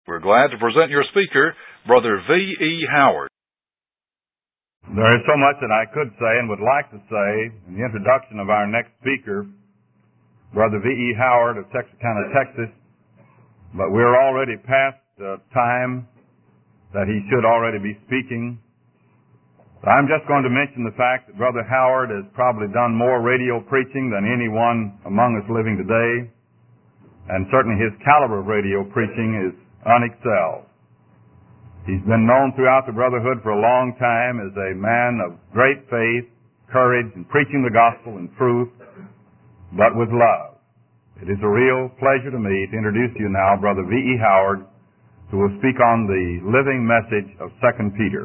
We're glad to present your speaker, Brother V.E. Howard. There is so much that I could say and would like to say in the introduction of our next speaker, Brother V.E. Howard of Texarkana, Texas, but we're already past the time that he should already be speaking. I'm just going to mention the fact that Brother Howard has probably done more radio preaching than anyone among us living today, and certainly his caliber of radio preaching is unexcelled. He's been known throughout the Brotherhood for a long time as a man of great faith, courage, and preaching the gospel in truth, but with love. It is a real pleasure to me to introduce to you now Brother V.E. Howard, who will speak on the living message of 2 Peter.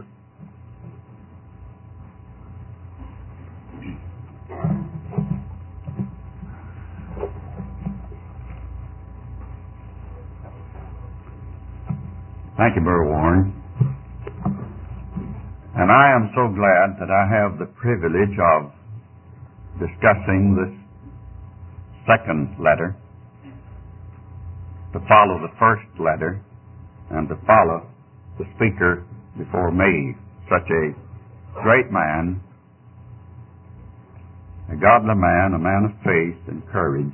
Thank you, Brother Warren. And I am so glad that I have the privilege of discussing this second letter to follow the first letter and to follow the speaker before me, such a great man, a godly man, a man of faith and courage.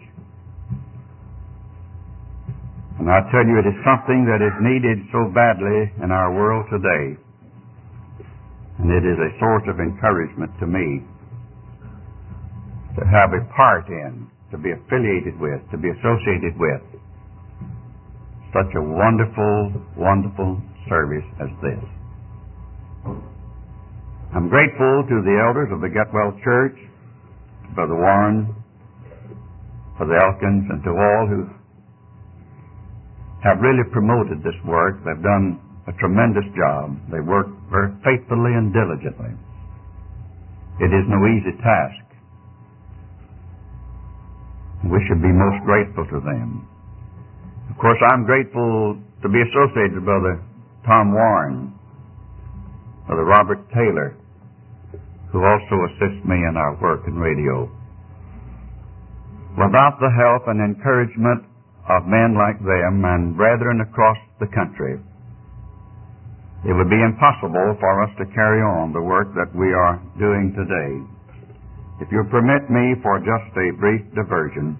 And I tell you, it is something that is needed so badly in our world today. And it is a source of encouragement to me to have a part in, to be affiliated with, to be associated with such a wonderful, wonderful service as this. I'm grateful to the elders of the Getwell Church, Brother Warren, Brother Elkins, and to all who have really promoted this work. They've done a tremendous job. They work very faithfully and diligently. It is no easy task. We should be most grateful to them. Of course, I'm grateful to be associated with Brother Tom Warren, Brother Robert Taylor, who also assists me in our work in radio. Without the help and encouragement of men like them and brethren across the country, it would be impossible for us to carry on the work that we are doing today. If you'll permit me for just a brief diversion,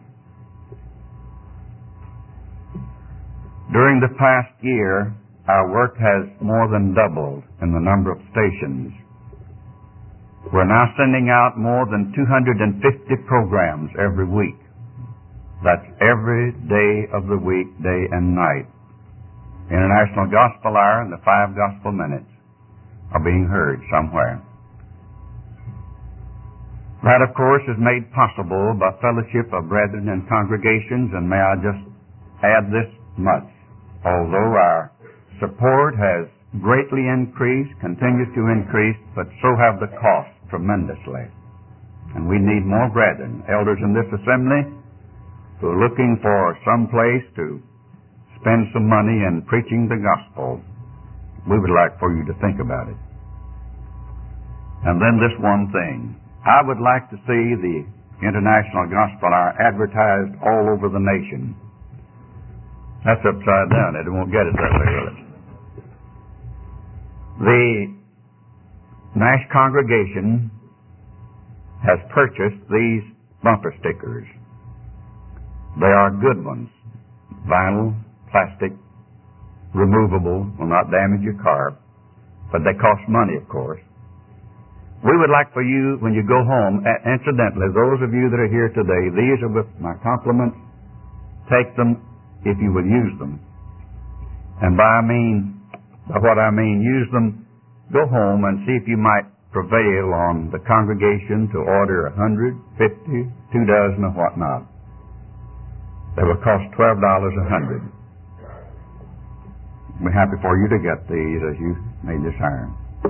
during the past year, our work has more than doubled in the number of stations. We're now sending out more than 250 programs every week. That's every day of the week, day and night. International Gospel Hour and the 5 Gospel Minutes are being heard somewhere. That, of course, is made possible by fellowship of brethren and congregations, and may I just add this much. Although our support has greatly increased, continues to increase, but so have the costs tremendously. And we need more brethren, elders in this assembly, who are looking for some place to spend some money in preaching the gospel. We would like for you to think about it. And then this one thing. I would like to see the International Gospel Hour advertised all over the nation. That's upside down. It won't get it that way, will it? The Nash congregation has purchased these bumper stickers. They are good ones. Vinyl, plastic, removable, will not damage your car, but they cost money, of course. We would like for you, when you go home, incidentally, those of you that are here today, these are with my compliments. Take them if you will use them. And by what I mean, use them, go home and see if you might prevail on the congregation to order 100, 50, 2 dozen, or whatnot. They will cost $12 a hundred. We're happy for you to get these as you may desire.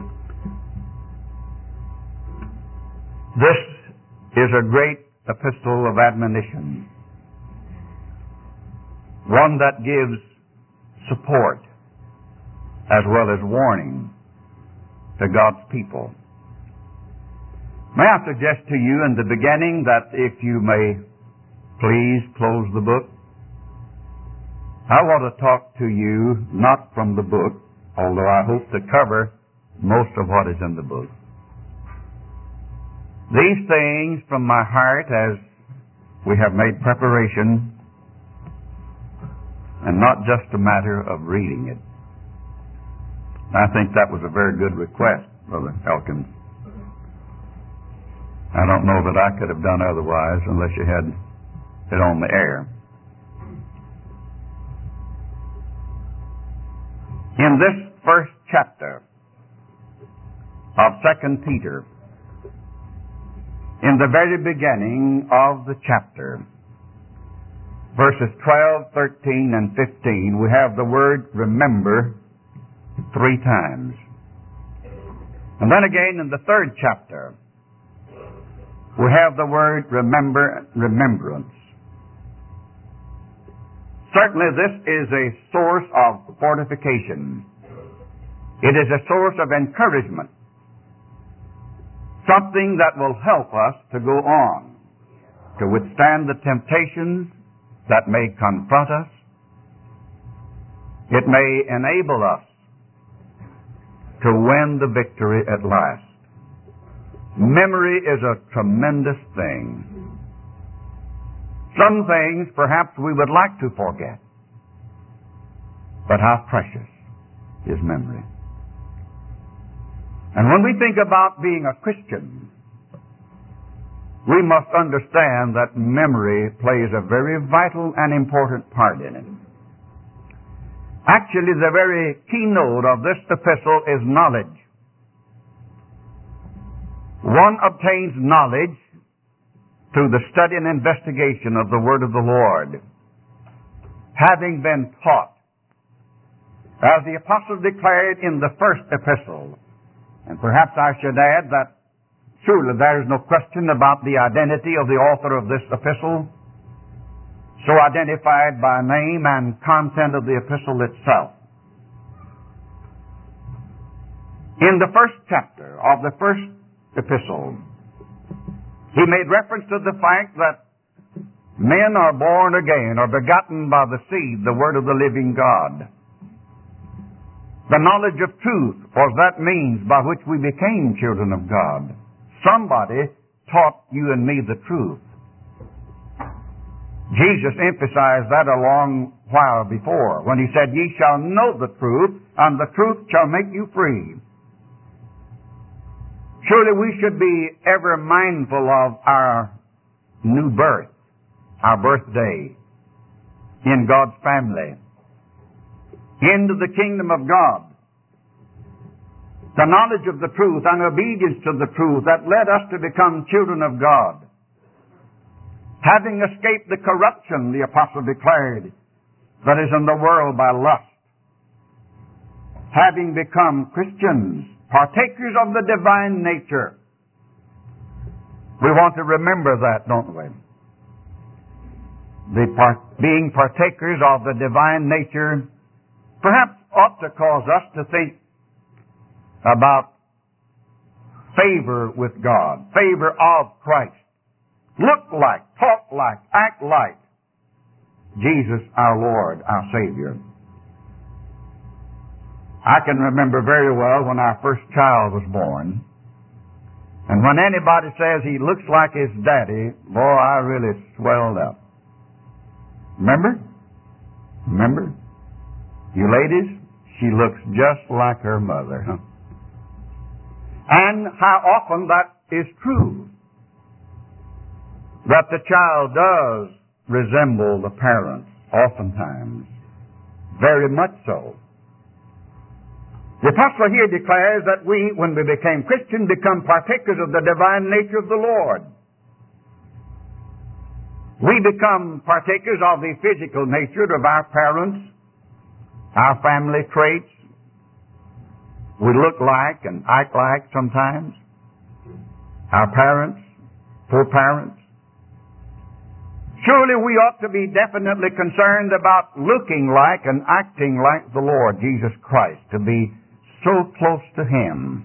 This is a great epistle of admonition, one that gives support as well as warning to God's people. May I suggest to you in the beginning that if you may please close the book. I want to talk to you not from the book, although I hope to cover most of what is in the book. These things from my heart as we have made preparation, and not just a matter of reading it. I think that was a very good request, Brother Elkins. I don't know that I could have done otherwise unless you had it on the air. In this first chapter of 2 Peter, in the very beginning of the chapter, verses 12, 13, and 15, we have the word remember 3 times. And then again in the third chapter, we have the word remembrance. Certainly this is a source of fortification. It is a source of encouragement. Something that will help us to go on, to withstand the temptations that may confront us. It may enable us to win the victory at last. Memory is a tremendous thing. Some things perhaps we would like to forget, but how precious is memory. And when we think about being a Christian, we must understand that memory plays a very vital and important part in it. Actually, the very keynote of this epistle is knowledge. One obtains knowledge through the study and investigation of the Word of the Lord, having been taught. As the apostle declared in the first epistle, and perhaps I should add that surely there is no question about the identity of the author of this epistle, so identified by name and content of the epistle itself. In the first chapter of the first epistle, he made reference to the fact that men are born again or begotten by the seed, the Word of the living God. The knowledge of truth was that means by which we became children of God. Somebody taught you and me the truth. Jesus emphasized that a long while before when he said, "Ye shall know the truth, and the truth shall make you free." Surely we should be ever mindful of our new birth, our birthday in God's family, into the kingdom of God. The knowledge of the truth and obedience to the truth that led us to become children of God. Having escaped the corruption, the apostle declared, that is in the world by lust. Having become Christians, partakers of the divine nature. We want to remember that, don't we? Being partakers of the divine nature perhaps ought to cause us to think about favor with God, favor of Christ. Look like, talk like, act like Jesus our Lord, our Savior. I can remember very well when our first child was born, and when anybody says he looks like his daddy, boy, I really swelled up. Remember? You ladies, she looks just like her mother, huh? And how often that is true. That the child does resemble the parents, oftentimes. Very much so. The apostle here declares that we, when we became Christian, become partakers of the divine nature of the Lord. We become partakers of the physical nature of our parents, our family traits. We look like and act like sometimes. Our parents, poor parents. Surely we ought to be definitely concerned about looking like and acting like the Lord Jesus Christ, to be so close to Him.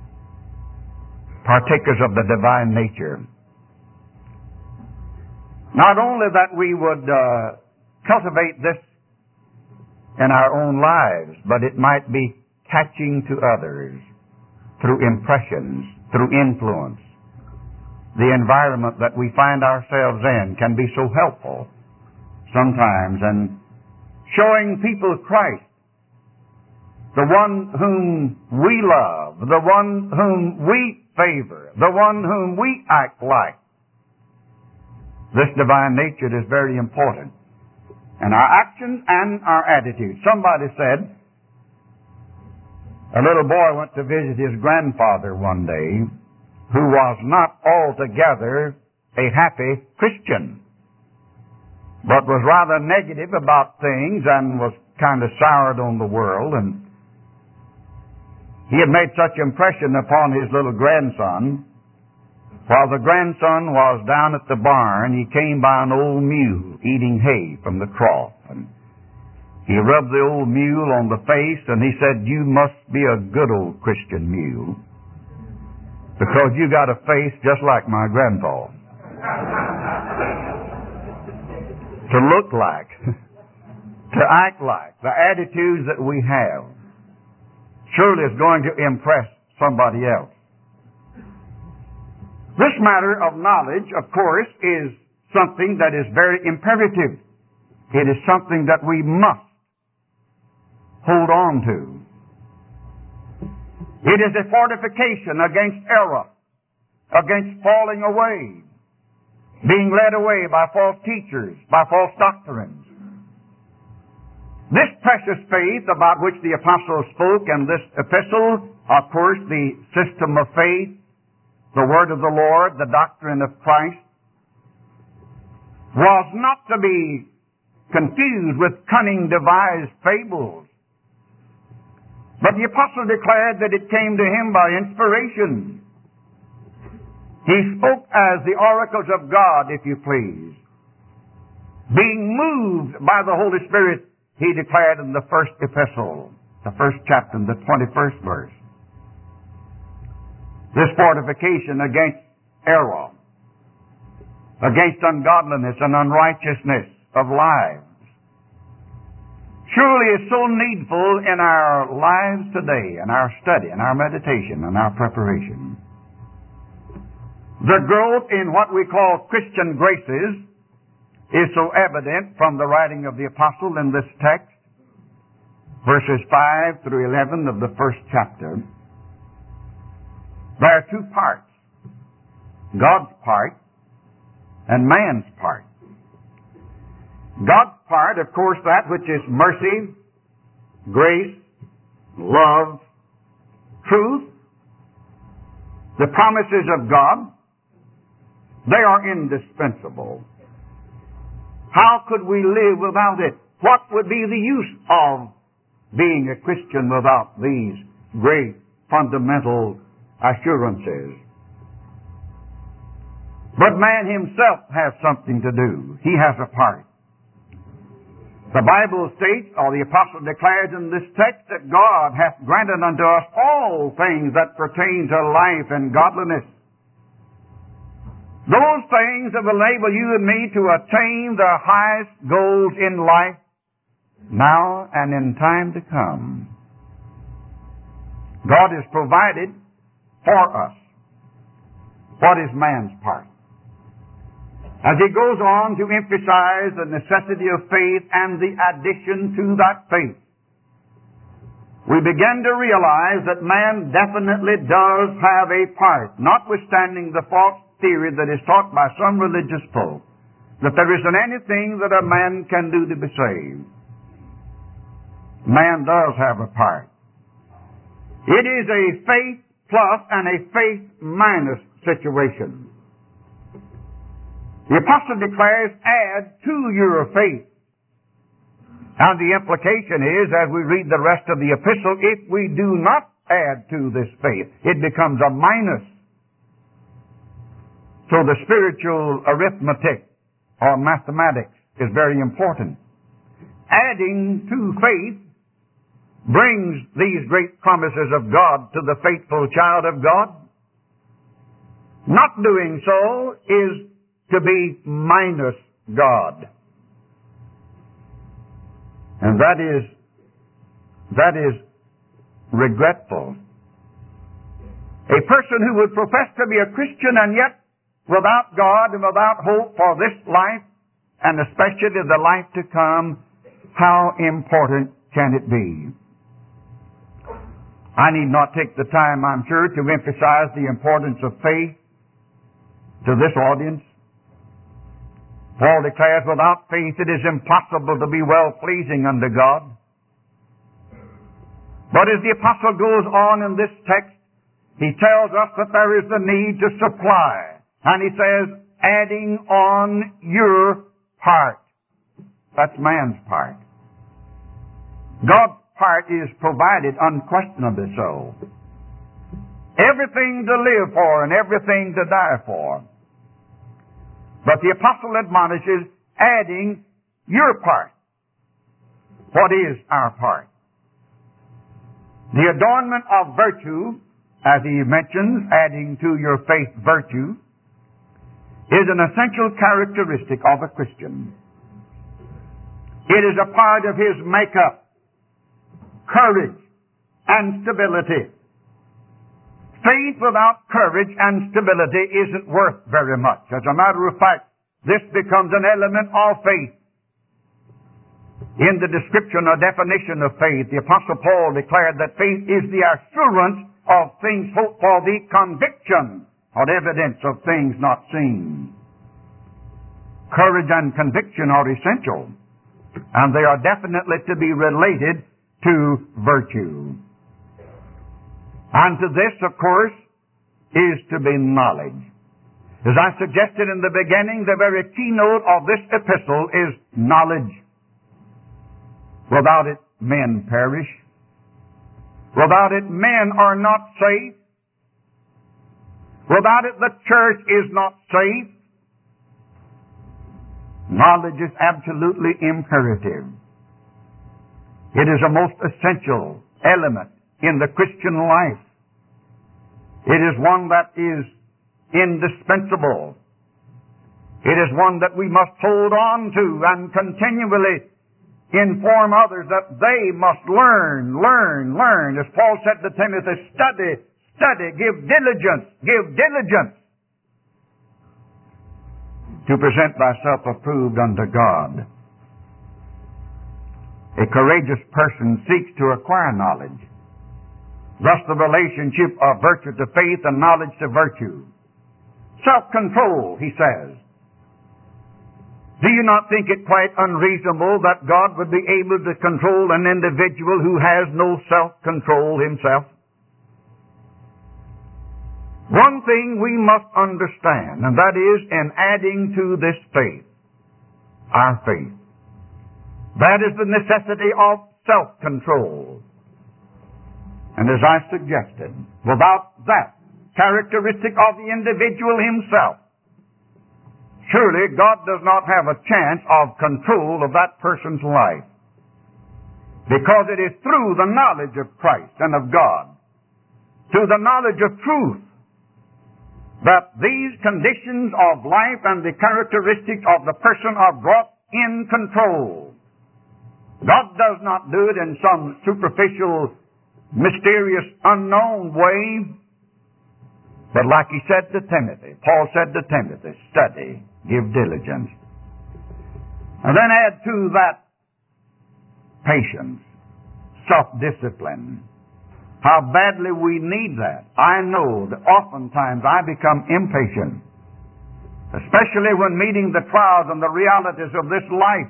Partakers of the divine nature. Not only that we would cultivate this in our own lives, but it might be catching to others through impressions, through influence. The environment that we find ourselves in can be so helpful sometimes in showing people Christ, the one whom we love, the one whom we favor, the one whom we act like. This divine nature is very important in our actions and our attitudes. Somebody said, a little boy went to visit his grandfather one day who was not altogether a happy Christian, but was rather negative about things and was kind of soured on the world. And he had made such impression upon his little grandson. While the grandson was down at the barn, he came by an old mule eating hay from the trough. And he rubbed the old mule on the face and he said, "You must be a good old Christian mule, because you got a face just like my grandpa." To look like, to act like, the attitudes that we have surely is going to impress somebody else. This matter of knowledge, of course, is something that is very imperative. It is something that we must hold on to. It is a fortification against error, against falling away, being led away by false teachers, by false doctrines. This precious faith about which the apostle spoke in this epistle, of course, the system of faith, the word of the Lord, the doctrine of Christ, was not to be confused with cunning devised fables. But the apostle declared that it came to him by inspiration. He spoke as the oracles of God, if you please. Being moved by the Holy Spirit, he declared in the first epistle, the first chapter, the 21st verse. This fortification against error, against ungodliness and unrighteousness of lives, surely is so needful in our lives today, in our study, in our meditation, in our preparation. The growth in what we call Christian graces is so evident from the writing of the apostle in this text, verses 5 through 11 of the first chapter. There are two parts, God's part and man's part. God's part, of course, that which is mercy, grace, love, truth, the promises of God, they are indispensable. How could we live without it? What would be the use of being a Christian without these great fundamental assurances? But man himself has something to do. He has a part. The Bible states, or the apostle declares in this text, that God hath granted unto us all things that pertain to life and godliness. Those things that will enable you and me to attain the highest goals in life, now and in time to come. God has provided for us. What is man's part? As he goes on to emphasize the necessity of faith and the addition to that faith, we begin to realize that man definitely does have a part, notwithstanding the false theory that is taught by some religious folk, that there isn't anything that a man can do to be saved. Man does have a part. It is a faith plus and a faith minus situation. The apostle declares, add to your faith. And the implication is, as we read the rest of the epistle, if we do not add to this faith, it becomes a minus. So the spiritual arithmetic or mathematics is very important. Adding to faith brings these great promises of God to the faithful child of God. Not doing so is to be minus God. And that is regretful. A person who would profess to be a Christian and yet without God and without hope for this life, and especially the life to come, how important can it be? I need not take the time, I'm sure, to emphasize the importance of faith to this audience. Paul declares, without faith it is impossible to be well-pleasing unto God. But as the apostle goes on in this text, he tells us that there is the need to supply. And he says, adding on your part. That's man's part. God's part is provided unquestionably so. Everything to live for and everything to die for. But the apostle admonishes adding your part. What is our part? The adornment of virtue, as he mentions, adding to your faith virtue, is an essential characteristic of a Christian. It is a part of his makeup, courage, and stability. Faith without courage and stability isn't worth very much. As a matter of fact, this becomes an element of faith. In the description or definition of faith, the Apostle Paul declared that faith is the assurance of things hoped for, the conviction or evidence of things not seen. Courage and conviction are essential, and they are definitely to be related to virtue. And to this, of course, is to be knowledge. As I suggested in the beginning, the very keynote of this epistle is knowledge. Without it, men perish. Without it, men are not safe. Without it, the church is not safe. Knowledge is absolutely imperative. It is a most essential element in the Christian life. It is one that is indispensable. It is one that we must hold on to and continually inform others that they must learn. As Paul said to Timothy, study, give diligence to present thyself approved unto God. A courageous person seeks to acquire knowledge. Thus the relationship of virtue to faith and knowledge to virtue. Self-control, he says. Do you not think it quite unreasonable that God would be able to control an individual who has no self-control himself? One thing we must understand, and that is in adding to this faith, our faith. That is the necessity of self-control. And as I suggested, without that characteristic of the individual himself, surely God does not have a chance of control of that person's life. Because it is through the knowledge of Christ and of God, through the knowledge of truth, that these conditions of life and the characteristics of the person are brought in control. God does not do it in some superficial, mysterious, unknown way. But like he said to Timothy, Paul said to Timothy, study, give diligence. And then add to that patience, self-discipline. How badly we need that. I know that oftentimes I become impatient, especially when meeting the trials and the realities of this life.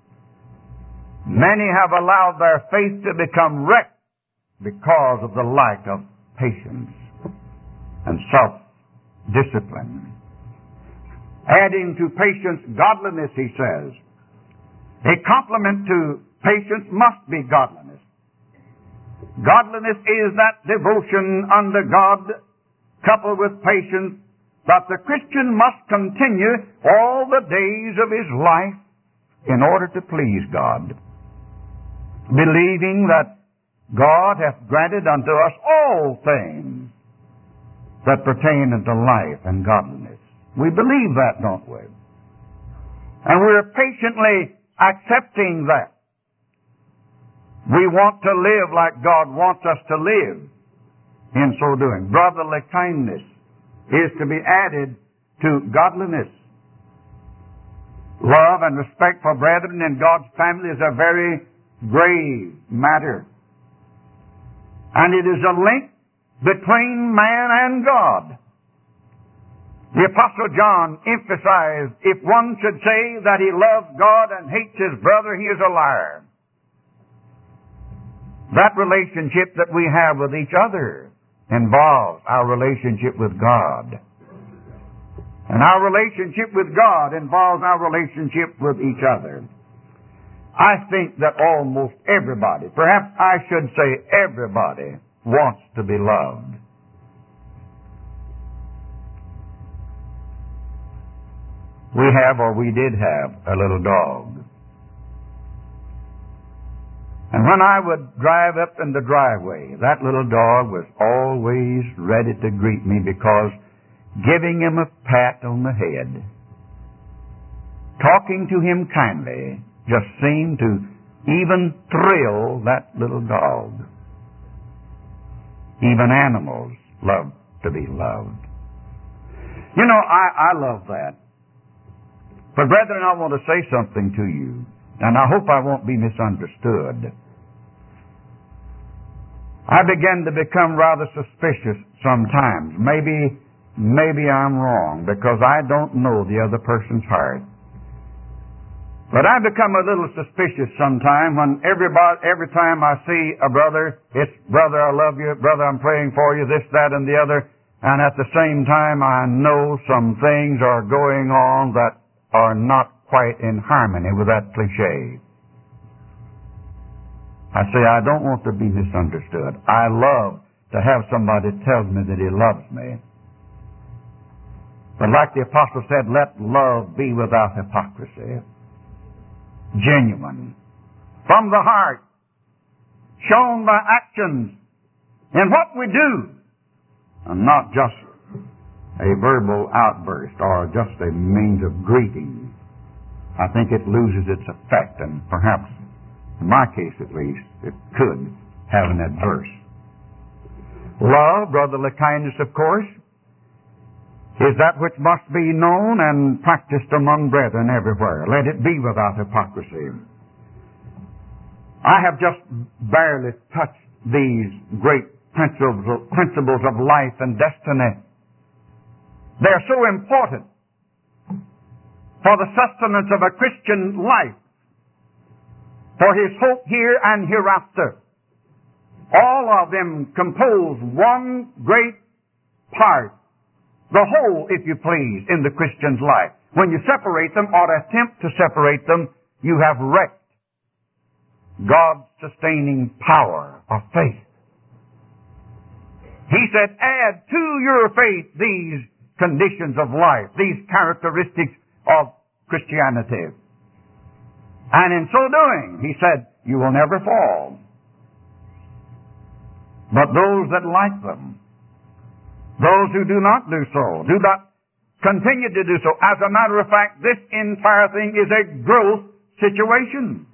Many have allowed their faith to become wrecked because of the lack of patience and self-discipline. Adding to patience godliness, he says. A complement to patience must be godliness. Godliness is that devotion unto God coupled with patience that the Christian must continue all the days of his life in order to please God, believing that God hath granted unto us all things that pertain unto life and godliness. We believe that, don't we? And we're patiently accepting that. We want to live like God wants us to live in so doing. Brotherly kindness is to be added to godliness. Love and respect for brethren in God's family is a very grave matter. And it is a link between man and God. The Apostle John emphasized, if one should say that he loves God and hates his brother, he is a liar. That relationship that we have with each other involves our relationship with God. And our relationship with God involves our relationship with each other. I think that almost everybody, perhaps I should say everybody, wants to be loved. We have, or we did have, a little dog. And when I would drive up in the driveway, that little dog was always ready to greet me, because giving him a pat on the head, talking to him kindly, just seemed to even thrill that little dog. Even animals love to be loved. You know, I love that. But brethren, I want to say something to you, and I hope I won't be misunderstood. I begin to become rather suspicious sometimes. Maybe I'm wrong, because I don't know the other person's heart. But I become a little suspicious sometimes when every time I see a brother, it's, brother, I love you, brother, I'm praying for you, this, that, and the other. And at the same time, I know some things are going on that are not quite in harmony with that cliche. I say, I don't want to be misunderstood. I love to have somebody tell me that he loves me. But like the apostle said, let love be without hypocrisy. Genuine. From the heart. Shown by actions. In what we do. And not just a verbal outburst or just a means of greeting. I think it loses its effect, and perhaps, in my case at least, it could have an adverse. Love, brotherly kindness, of course, is that which must be known and practiced among brethren everywhere. Let it be without hypocrisy. I have just barely touched these great principles of life and destiny. They're so important for the sustenance of a Christian life, for his hope here and hereafter. All of them compose one great part, the whole, if you please, in the Christian's life. When you separate them or attempt to separate them, you have wrecked God's sustaining power of faith. He said, add to your faith these conditions of life, these characteristics of Christianity. And in so doing, he said, you will never fall. But those that like them, those who do not do so, do not continue to do so. As a matter of fact, this entire thing is a growth situation.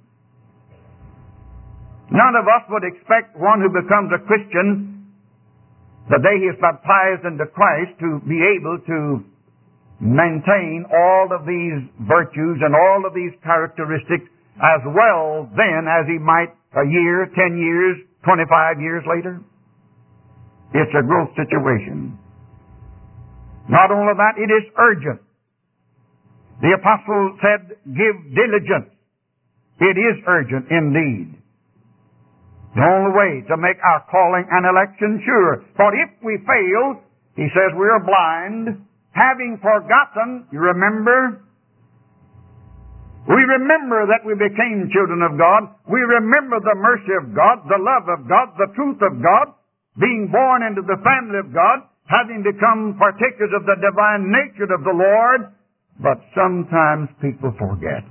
None of us would expect one who becomes a Christian the day he is baptized into Christ to be able to maintain all of these virtues and all of these characteristics as well then as he might a year, 10 years, 25 years later. It's a growth situation. Not only that, it is urgent. The apostle said, give diligence. It is urgent indeed. The only way to make our calling and election sure. For if we fail, he says we are blind, having forgotten, you remember? We remember that we became children of God. We remember the mercy of God, the love of God, the truth of God, being born into the family of God, having become partakers of the divine nature of the Lord. But sometimes people forget.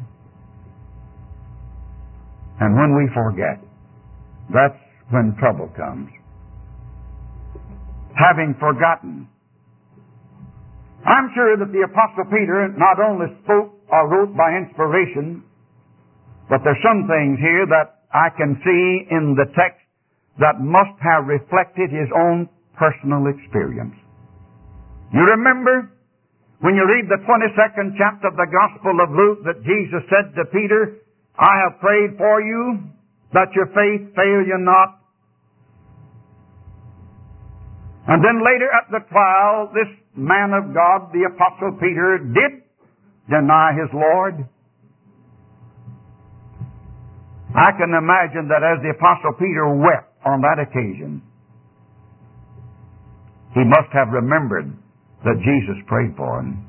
And when we forget, that's when trouble comes. Having forgotten. I'm sure that the Apostle Peter not only spoke or wrote by inspiration, but there's some things here that I can see in the text that must have reflected his own personal experience. You remember when you read the 22nd chapter of the Gospel of Luke that Jesus said to Peter, I have prayed for you that your faith fail you not. And then later at the trial, this man of God, the Apostle Peter, did deny his Lord. I can imagine that as the Apostle Peter wept on that occasion, he must have remembered that Jesus prayed for him.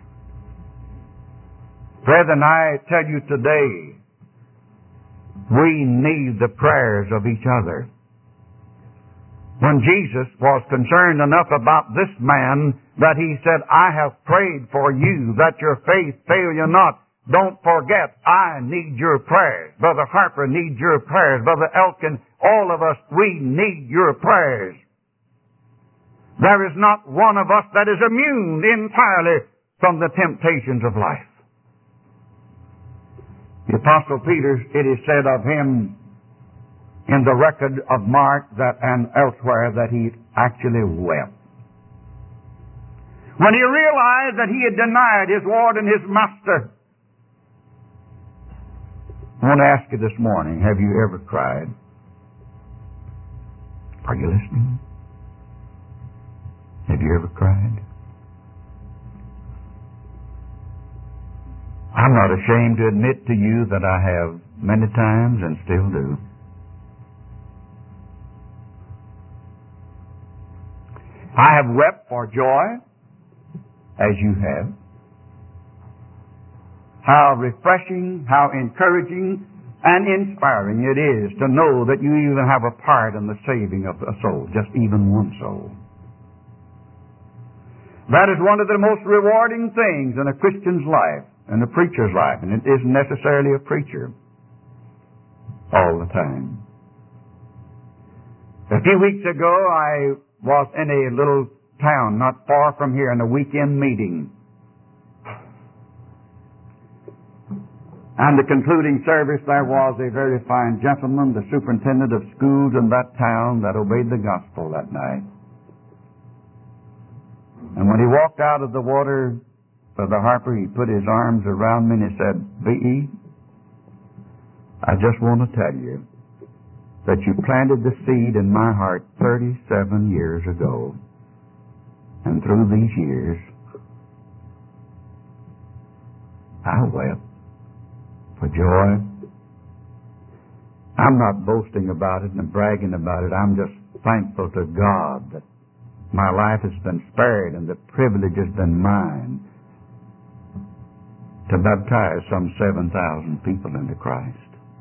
Brethren, I tell you today, we need the prayers of each other. When Jesus was concerned enough about this man that he said, I have prayed for you that your faith fail you not. Don't forget, I need your prayers. Brother Harper needs your prayers. Brother Elkin, all of us, we need your prayers. There is not one of us that is immune entirely from the temptations of life. The Apostle Peter, it is said of him in the record of Mark that and elsewhere that he actually wept. When he realized that he had denied his Lord and his Master. I want to ask you this morning, have you ever cried? Are you listening? Have you ever cried? I'm not ashamed to admit to you that I have many times and still do. I have wept for joy, as you have. How refreshing, how encouraging, and inspiring it is to know that you even have a part in the saving of a soul, just even one soul. That is one of the most rewarding things in a Christian's life, in a preacher's life, and it isn't necessarily a preacher all the time. A few weeks ago, I was in a little town not far from here in a weekend meeting. And the concluding service, there was a very fine gentleman, the superintendent of schools in that town, that obeyed the gospel that night. And when he walked out of the water, Brother Harper, he put his arms around me and he said, V.E., I just want to tell you that you planted the seed in my heart 37 years ago. And through these years, I wept for joy. I'm not boasting about it and bragging about it. I'm just thankful to God that my life has been spared and the privilege has been mine to baptize some 7,000 people into Christ.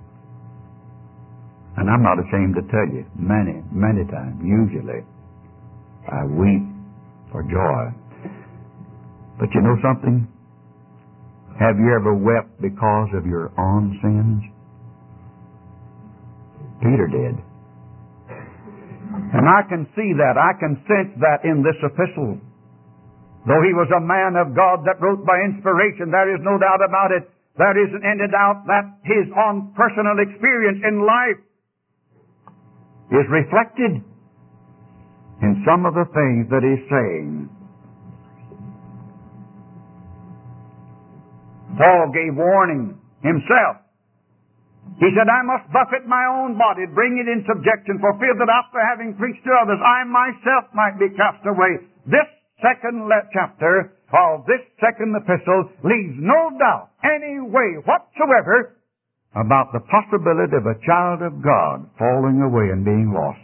And I'm not ashamed to tell you, many, many times, usually, I weep for joy. But you know something? Have you ever wept because of your own sins? Peter did. And I can see that, I can sense that in this epistle. Though he was a man of God that wrote by inspiration, there is no doubt about it. There isn't any doubt that his own personal experience in life is reflected in some of the things that he's saying. Paul gave warning himself. He said, I must buffet my own body, bring it in subjection, for fear that after having preached to others, I myself might be cast away. This second chapter of this second epistle leaves no doubt any way whatsoever about the possibility of a child of God falling away and being lost.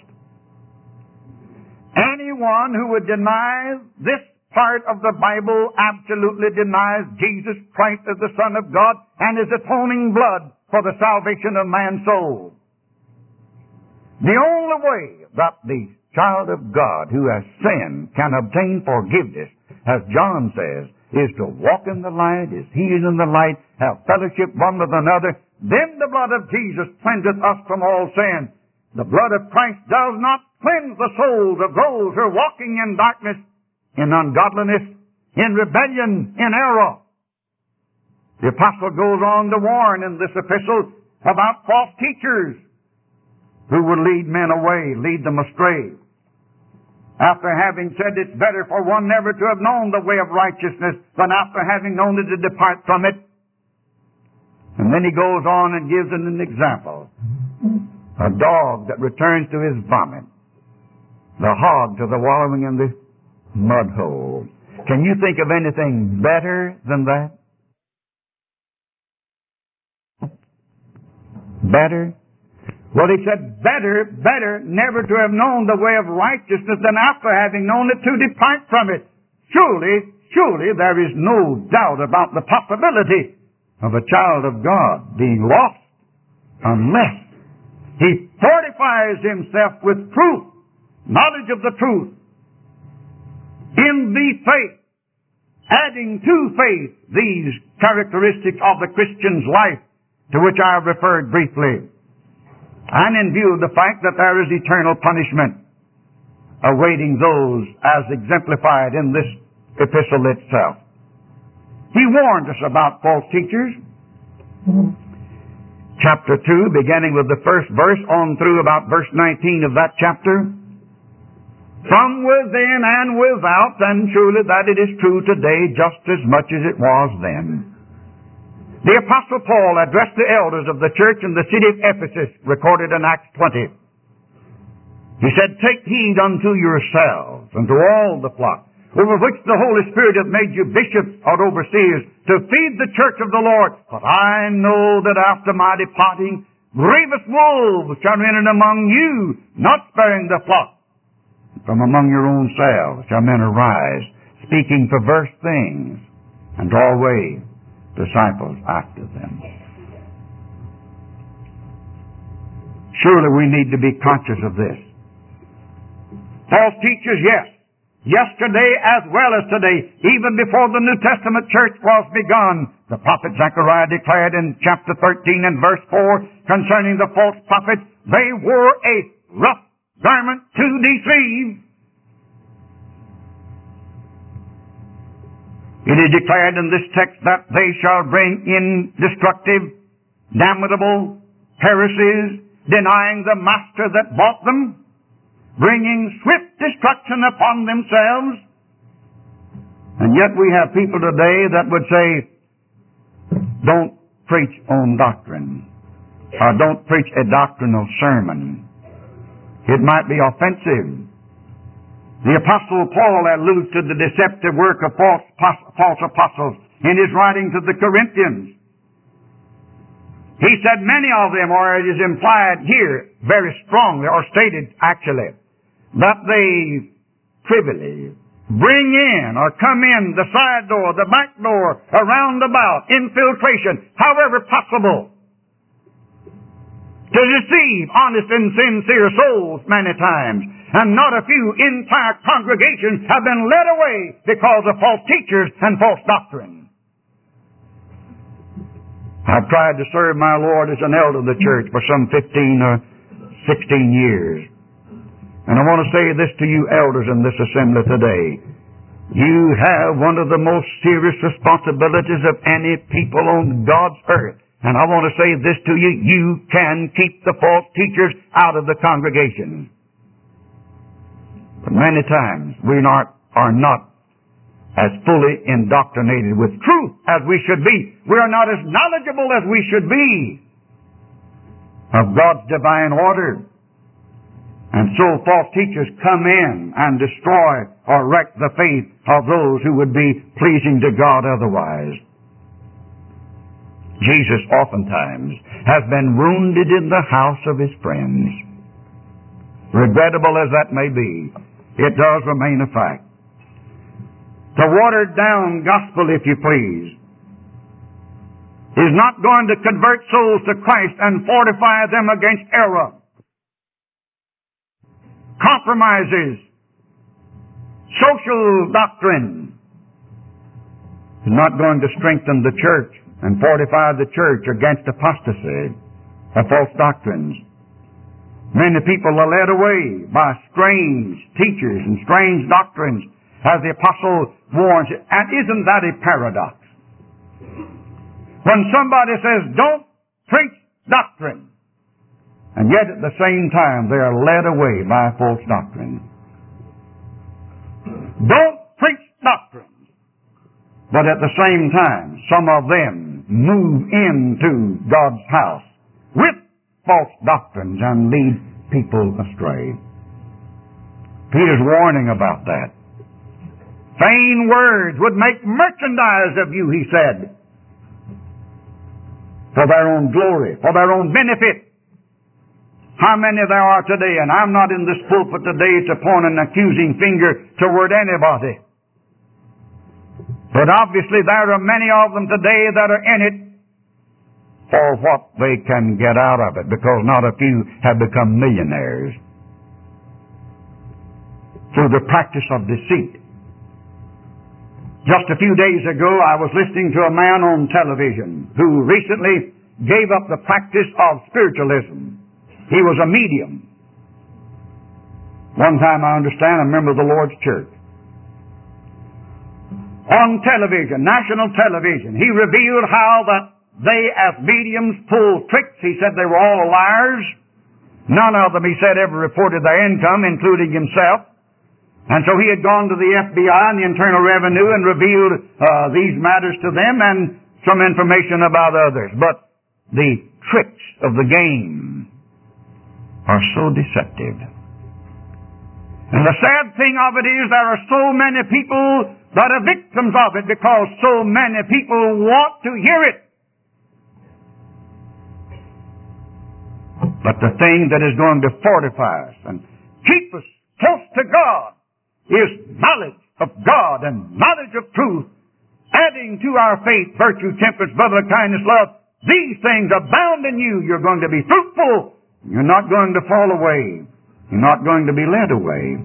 Anyone who would deny this part of the Bible absolutely denies Jesus Christ as the Son of God and His atoning blood for the salvation of man's soul. The only way that the child of God who has sinned can obtain forgiveness, as John says, is to walk in the light, as He is in the light, have fellowship one with another. Then the blood of Jesus cleanseth us from all sin. The blood of Christ does not cleanse the souls of those who are walking in darkness, in ungodliness, in rebellion, in error. The apostle goes on to warn in this epistle about false teachers who will lead men away, lead them astray. After having said it's better for one never to have known the way of righteousness than after having known it to depart from it. And then he goes on and gives an example. A dog that returns to his vomit. The hog to the wallowing in the mud hole. Can you think of anything better than that? Better? Well, he said, better never to have known the way of righteousness than after having known it to depart from it. Surely there is no doubt about the possibility of a child of God being lost unless he fortifies himself with truth, knowledge of the truth, in the faith, adding to faith these characteristics of the Christian's life to which I have referred briefly. And in view of the fact that there is eternal punishment awaiting those as exemplified in this epistle itself. He warned us about false teachers. Chapter 2, beginning with the first verse on through about verse 19 of that chapter. From within and without, and truly that it is true today just as much as it was then. The Apostle Paul addressed the elders of the church in the city of Ephesus, recorded in Acts 20. He said, "Take heed unto yourselves and to all the flock, over which the Holy Spirit hath made you bishops or overseers, to feed the church of the Lord. But I know that after my departing, grievous wolves shall enter among you, not sparing the flock. From among your own selves shall men arise, speaking perverse things, and draw away disciples after them." Surely we need to be conscious of this. False teachers, yes. Yesterday as well as today, even before the New Testament church was begun, the prophet Zechariah declared in chapter 13 and verse 4 concerning the false prophets, they wore a rough garment to deceive. It is declared in this text that they shall bring in destructive, damnable heresies, denying the master that bought them, bringing swift destruction upon themselves. And yet we have people today that would say, don't preach on doctrine, or don't preach a doctrinal sermon. It might be offensive. The Apostle Paul alludes to the deceptive work of false apostles in his writing to the Corinthians. He said many of them, or it is implied here very strongly, or stated actually, that they privily bring in or come in the side door, the back door, around about, infiltration, however possible, to deceive honest and sincere souls many times. And not a few entire congregations have been led away because of false teachers and false doctrine. I've tried to serve my Lord as an elder of the church for some 15 or 16 years. And I want to say this to you elders in this assembly today. You have one of the most serious responsibilities of any people on God's earth. And I want to say this to you, you can keep the false teachers out of the congregation. But many times we are not as fully indoctrinated with truth as we should be. We are not as knowledgeable as we should be of God's divine order. And so false teachers come in and destroy or wreck the faith of those who would be pleasing to God otherwise. Jesus oftentimes has been wounded in the house of his friends. Regrettable as that may be, it does remain a fact. The watered down gospel, if you please, is not going to convert souls to Christ and fortify them against error. Compromises, social doctrine is not going to strengthen the church and fortify the church against apostasy of false doctrines. Many people are led away by strange teachers and strange doctrines, as the Apostle warns it. And isn't that a paradox? When somebody says, don't preach doctrine, and yet at the same time they are led away by false doctrine. Don't preach doctrine, but at the same time some of them move into God's house with false doctrines and lead people astray. Peter's warning about that. Vain words would make merchandise of you, he said, for their own glory, for their own benefit. How many there are today, and I'm not in this pulpit today to point an accusing finger toward anybody. But obviously there are many of them today that are in it for what they can get out of it, because not a few have become millionaires through the practice of deceit. Just a few days ago, I was listening to a man on television who recently gave up the practice of spiritualism. He was a medium. One time, I understand, a member of the Lord's church. On television, national television, he revealed how that they, as mediums, pulled tricks. He said they were all liars. None of them, he said, ever reported their income, including himself. And so he had gone to the FBI and the Internal Revenue and revealed these matters to them and some information about others. But the tricks of the game are so deceptive. And the sad thing of it is there are so many people that are victims of it because so many people want to hear it. But the thing that is going to fortify us and keep us close to God is knowledge of God and knowledge of truth, adding to our faith, virtue, temperance, brotherly kindness, love. These things abound in you. You're going to be fruitful. You're not going to fall away. You're not going to be led away.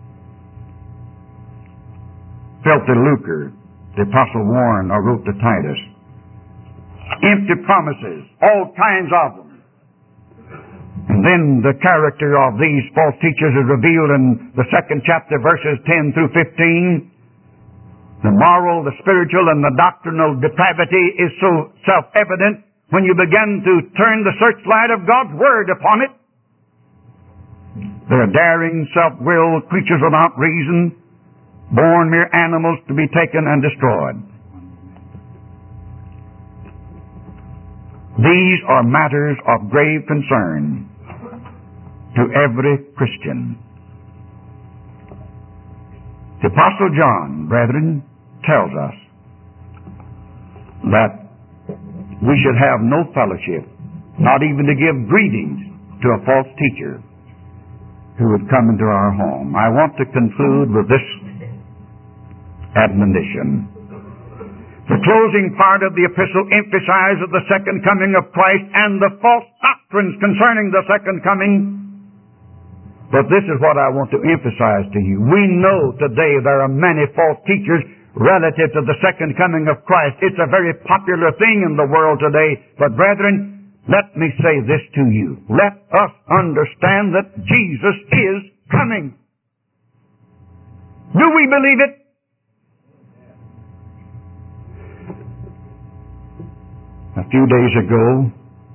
Filthy lucre, the Apostle warned or wrote to Titus. Empty promises, all kinds of them. And then the character of these false teachers is revealed in the 2nd chapter, verses 10 through 15. The moral, the spiritual, and the doctrinal depravity is so self-evident when you begin to turn the searchlight of God's Word upon it. They're daring, self-willed creatures without reason, born mere animals to be taken and destroyed. These are matters of grave concern to every Christian. The Apostle John, brethren, tells us that we should have no fellowship, not even to give greetings to a false teacher who would come into our home. I want to conclude with this admonition. The closing part of the epistle emphasizes the second coming of Christ and the false doctrines concerning the second coming. But this is what I want to emphasize to you. We know today there are many false teachers relative to the second coming of Christ. It's a very popular thing in the world today. But brethren, let me say this to you. Let us understand that Jesus is coming. Do we believe it? A few days ago,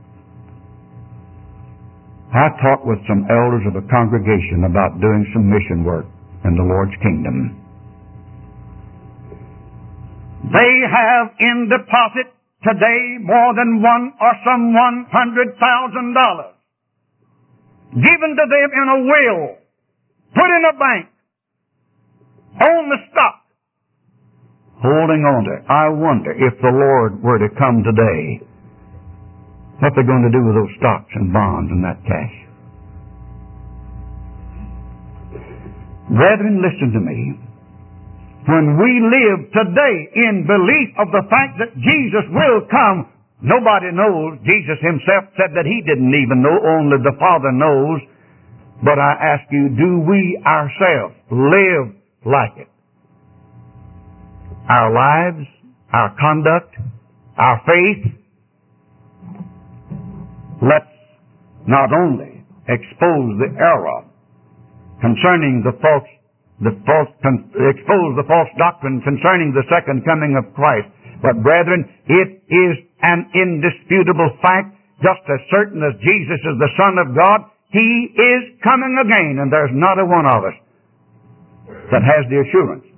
I talked with some elders of a congregation about doing some mission work in the Lord's kingdom. They have in deposit today more than $100,000 given to them in a will, put in a bank, on the stock, holding on to it. I wonder if the Lord were to come today, what they're going to do with those stocks and bonds and that cash. Brethren, listen to me. When we live today in belief of the fact that Jesus will come, nobody knows. Jesus himself said that he didn't even know, only the Father knows. But I ask you, do we ourselves live like it? Our lives, our conduct, our faith. Let's not only expose the error concerning the false expose the false doctrine concerning the second coming of Christ. But brethren, it is an indisputable fact, just as certain as Jesus is the Son of God, He is coming again, and there's not a one of us that has the assurance